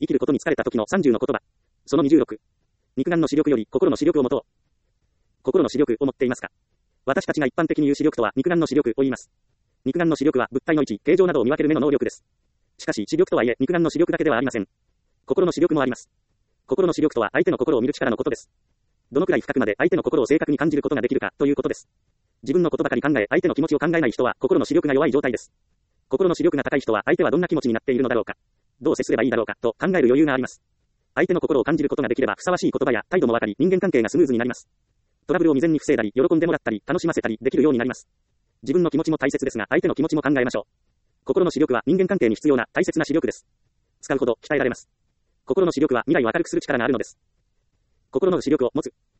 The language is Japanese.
生きることに疲れた時の30の言葉。その26。肉眼の視力より心の視力を持とう。心の視力を持っていますか？私たちが一般的に言う視力とは肉眼の視力を言います。肉眼の視力は物体の位置、形状などを見分ける目の能力です。しかし視力とはいえ肉眼の視力だけではありません。心の視力もあります。心の視力とは相手の心を見る力のことです。どのくらい深くまで相手の心を正確に感じることができるかということです。自分のことばかり考え相手の気持ちを考えない人は心の視力が弱い状態です。心の視力が高い人は相手はどんな気持ちになっているのだろうか、どう接すればいいだろうかと考える余裕があります。相手の心を感じることができればふさわしい言葉や態度もわかり人間関係がスムーズになります。トラブルを未然に防いだり喜んでもらったり楽しませたりできるようになります。自分の気持ちも大切ですが相手の気持ちも考えましょう。心の視力は人間関係に必要な大切な視力です。使うほど鍛えられます。心の視力は未来を明るくする力があるのです。心の視力を持つ。